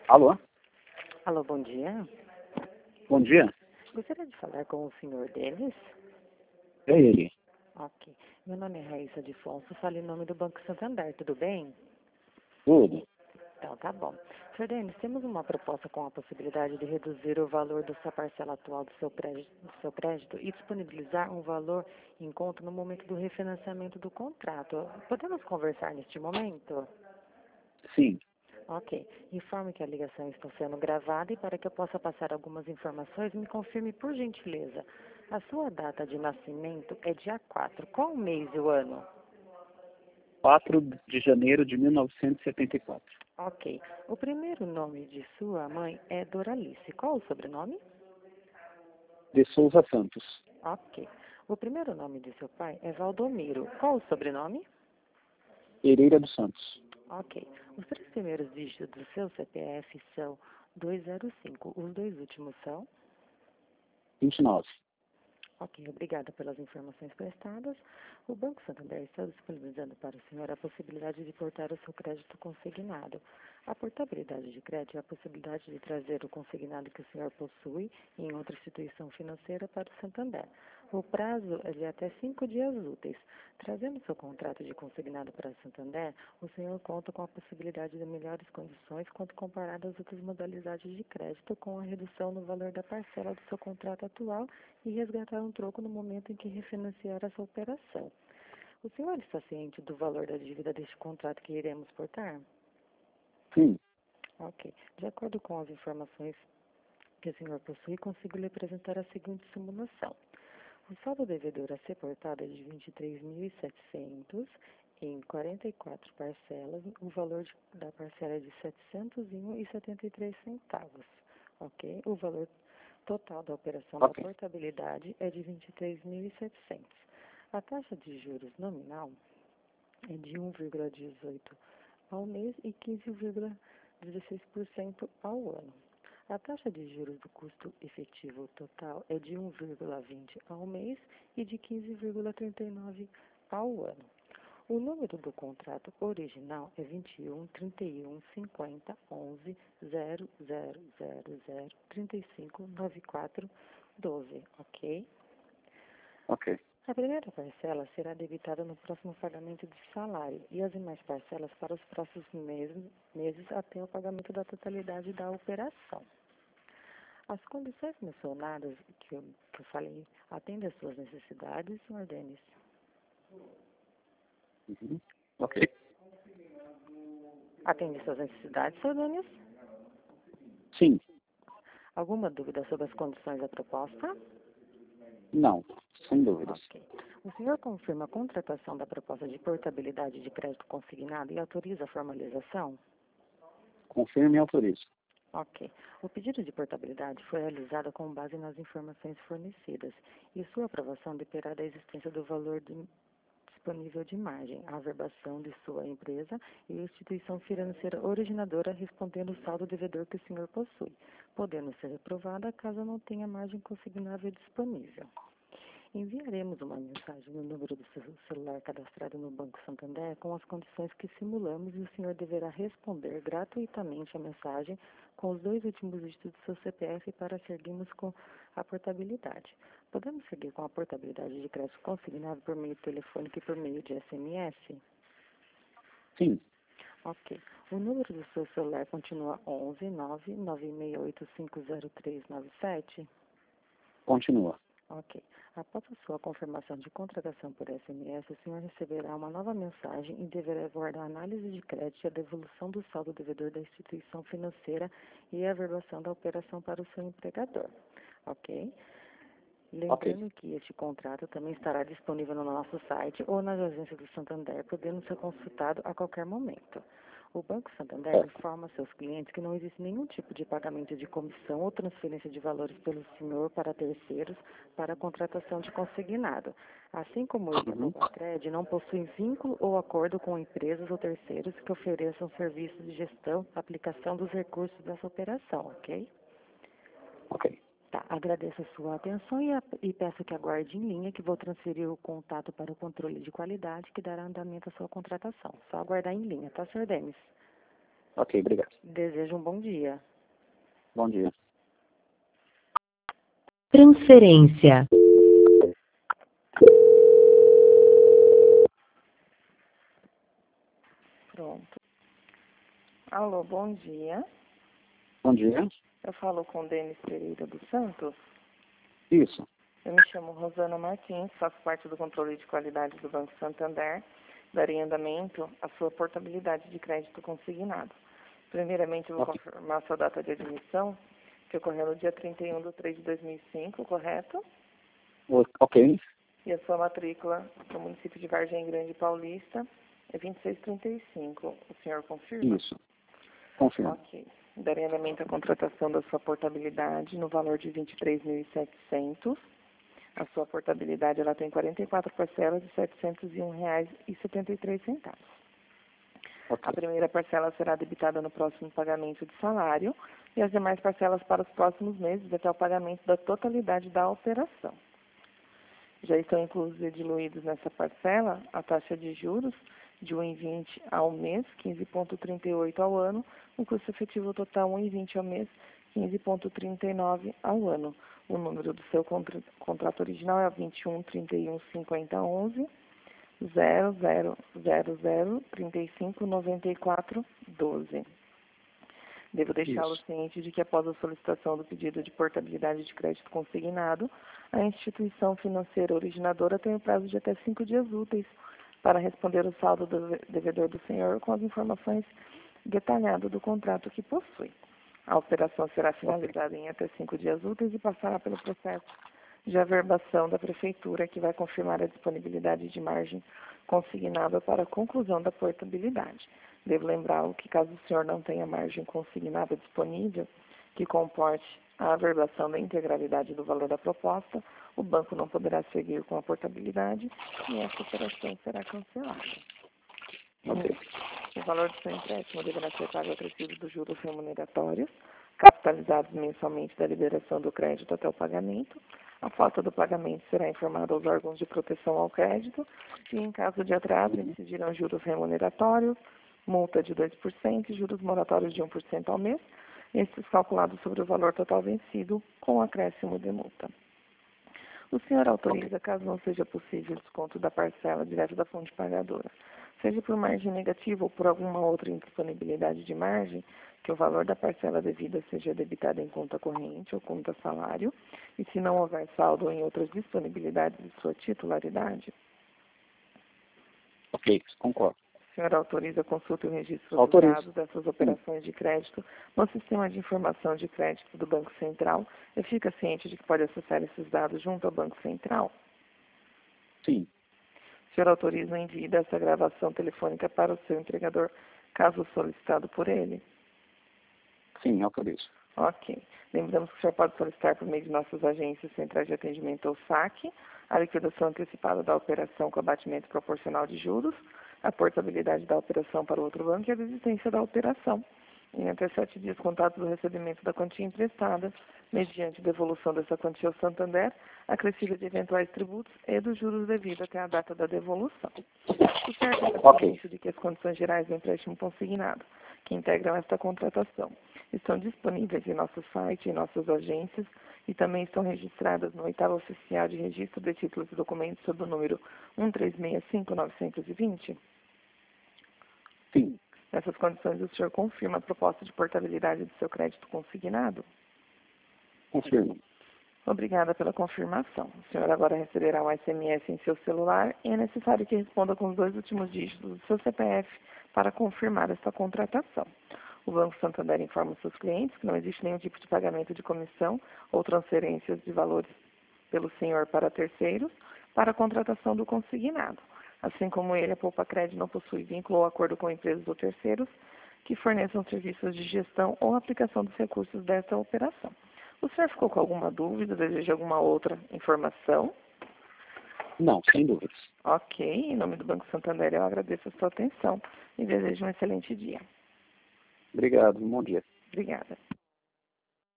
Alô? Alô, bom dia. Bom dia. Gostaria de falar com o senhor Denis? É ele. Ok. Meu nome é Raíssa de Fonso, falo em nome do Banco Santander, tudo bem? Tudo. Então, tá bom. Senhor Denis, temos uma proposta com a possibilidade de reduzir o valor da sua parcela atual do seu crédito e disponibilizar um valor em conta no momento do refinanciamento do contrato. Podemos conversar neste momento? Sim. Ok. Informe que a ligação está sendo gravada e para que eu possa passar algumas informações, me confirme por gentileza. A sua data de nascimento é dia 4. Qual o mês e o ano? 4 de janeiro de 1974. Ok. O primeiro nome de sua mãe é Doralice. Qual o sobrenome? De Souza Santos. Ok. O primeiro nome de seu pai é Valdomiro. Qual o sobrenome? Pereira dos Santos. Ok. Os três primeiros dígitos do seu CPF são 205. Os dois últimos são? 29. Ok, obrigada pelas informações prestadas. O Banco Santander está disponibilizando para o senhor a possibilidade de portar o seu crédito consignado. A portabilidade de crédito é a possibilidade de trazer o consignado que o senhor possui em outra instituição financeira para o Santander. O prazo é de até 5 dias úteis. Trazendo seu contrato de consignado para o Santander, o senhor conta com a possibilidade de melhores condições quando comparado às outras modalidades de crédito, com a redução no valor da parcela do seu contrato atual e resgatar um troco no momento em que refinanciar essa operação. O senhor está ciente do valor da dívida deste contrato que iremos portar? Sim. Ok. De acordo com as informações que o senhor possui, consigo lhe apresentar a seguinte simulação. O saldo devedor a ser portado é de 23.700 em 44 parcelas. O valor da parcela é de R$ 701,73. Ok? O valor total da operação da Ok. portabilidade é de 23.700. A taxa de juros nominal é de 1,18 ao mês e 15,16% ao ano. A taxa de juros do custo efetivo total é de 1,20 ao mês e de 15,39 ao ano. O número do contrato original é 21 31 50 11 0000 35 94 12, ok? Ok. A primeira parcela será debitada no próximo pagamento de salário e as demais parcelas para os próximos meses até o pagamento da totalidade da operação. As condições mencionadas que eu falei atendem às suas necessidades, senhor Denis? Uhum. Ok. Atende às suas necessidades, senhor Denis? Sim. Alguma dúvida sobre as condições da proposta? Não. Sem dúvidas. Ok. O senhor confirma a contratação da proposta de portabilidade de crédito consignado e autoriza a formalização? Confirme e autorize. Ok. O pedido de portabilidade foi realizado com base nas informações fornecidas e sua aprovação dependerá da existência do valor disponível de margem, a averbação de sua empresa e a instituição financeira originadora respondendo o saldo devedor que o senhor possui, podendo ser reprovada caso não tenha margem consignável disponível. Enviaremos uma mensagem no número do seu celular cadastrado no Banco Santander com as condições que simulamos e o senhor deverá responder gratuitamente a mensagem com os dois últimos dígitos do seu CPF para seguirmos com a portabilidade. Podemos seguir com a portabilidade de crédito consignado por meio telefônico e por meio de SMS? Sim. Ok. O número do seu celular continua 11 996850397? Continua. Ok. Após a sua confirmação de contratação por SMS, o senhor receberá uma nova mensagem e deverá aguardar a análise de crédito e a devolução do saldo devedor da instituição financeira e a averbação da operação para o seu empregador. Ok? Lembrando que este contrato também estará disponível no nosso site ou nas agências do Santander, podendo ser consultado a qualquer momento. O Banco Santander informa seus clientes que não existe nenhum tipo de pagamento de comissão ou transferência de valores pelo senhor para terceiros para a contratação de consignado. Assim como ele, a Bovacred, não possui vínculo ou acordo com empresas ou terceiros que ofereçam serviços de gestão, aplicação dos recursos dessa operação, ok? Ok. Tá, agradeço a sua atenção e peço que aguarde em linha que vou transferir o contato para o controle de qualidade que dará andamento à sua contratação. Só aguardar em linha, tá, senhor Denis? Ok, obrigado. Desejo um bom dia. Bom dia. Transferência. Pronto. Alô, bom dia. Bom dia. Eu falo com Denis Pereira dos Santos. Isso. Eu me chamo Rosana Martins, faço parte do controle de qualidade do Banco Santander, darei andamento à sua portabilidade de crédito consignado. Primeiramente, eu vou Ok. confirmar a sua data de admissão, que ocorreu no dia 31/3/2005, correto? Ok. E a sua matrícula no município de Vargem Grande Paulista é 2635. O senhor confirma? Isso. Confirmo. Ok. Darei andamento à contratação da sua portabilidade no valor de 23.700. A sua portabilidade ela tem 44 parcelas de R$ 701,73. Ok. A primeira parcela será debitada no próximo pagamento de salário e as demais parcelas para os próximos meses até o pagamento da totalidade da operação. Já estão inclusos e diluídos nessa parcela a taxa de juros de 1,20 ao mês, 15,38 ao ano, o custo efetivo total 1,20 ao mês, 15,39 ao ano. O número do seu contrato original é 21315011 0000359412. Devo deixá-lo Isso. ciente de que após a solicitação do pedido de portabilidade de crédito consignado, a instituição financeira originadora tem o prazo de até 5 dias úteis para responder o saldo do devedor do senhor com as informações detalhadas do contrato que possui. A operação será finalizada em até 5 dias úteis e passará pelo processo de averbação da Prefeitura, que vai confirmar a disponibilidade de margem consignada para a conclusão da portabilidade. Devo lembrá-lo que, caso o senhor não tenha margem consignada disponível, que comporte a averbação da integralidade do valor da proposta, o banco não poderá seguir com a portabilidade e essa operação será cancelada. Ok. O valor do seu empréstimo deverá ser pago acrescido dos juros remuneratórios, capitalizados mensalmente da liberação do crédito até o pagamento. A falta do pagamento será informada aos órgãos de proteção ao crédito e, em caso de atraso, incidirão juros remuneratórios, multa de 2% e juros moratórios de 1% ao mês, estes calculados sobre o valor total vencido com acréscimo de multa. O senhor autoriza, caso não seja possível o desconto da parcela direto da fonte pagadora, seja por margem negativa ou por alguma outra indisponibilidade de margem, que o valor da parcela devida seja debitado em conta corrente ou conta salário, e se não houver saldo em outras disponibilidades de sua titularidade? Ok, concordo. O senhor autoriza a consulta e o registro dos Autorizo. dados dessas operações de crédito no sistema de informação de crédito do Banco Central e fica ciente de que pode acessar esses dados junto ao Banco Central? Sim. O senhor autoriza o envio dessa gravação telefônica para o seu entregador, caso solicitado por ele? Sim, autorizo. Ok. Lembramos que o senhor pode solicitar por meio de nossas agências centrais de atendimento ou SAC a liquidação antecipada da operação com abatimento proporcional de juros, a portabilidade da operação para outro banco e a desistência da operação, em até 7 dias contados do recebimento da quantia emprestada, mediante devolução dessa quantia ao Santander, acrescida de eventuais tributos e dos juros devidos até a data da devolução. O senhor tem conhecimento de que as condições gerais do empréstimo consignado, que integram esta contratação, estão disponíveis em nosso site e em nossas agências e também estão registradas no 8º Oficial de Registro de Títulos e Documentos sob o número 1365920? Sim. Nessas condições, o senhor confirma a proposta de portabilidade do seu crédito consignado? Confirmo. Obrigada pela confirmação. O senhor agora receberá um SMS em seu celular e é necessário que responda com os 2 últimos dígitos do seu CPF para confirmar esta contratação. O Banco Santander informa os seus clientes que não existe nenhum tipo de pagamento de comissão ou transferências de valores pelo senhor para terceiros para a contratação do consignado. Assim como ele, a Poupa Cred não possui vínculo ou acordo com empresas ou terceiros que forneçam serviços de gestão ou aplicação dos recursos desta operação. O senhor ficou com alguma dúvida, deseja alguma outra informação? Não, sem dúvidas. Ok, em nome do Banco Santander eu agradeço a sua atenção e desejo um excelente dia. Obrigado, bom dia. Obrigada.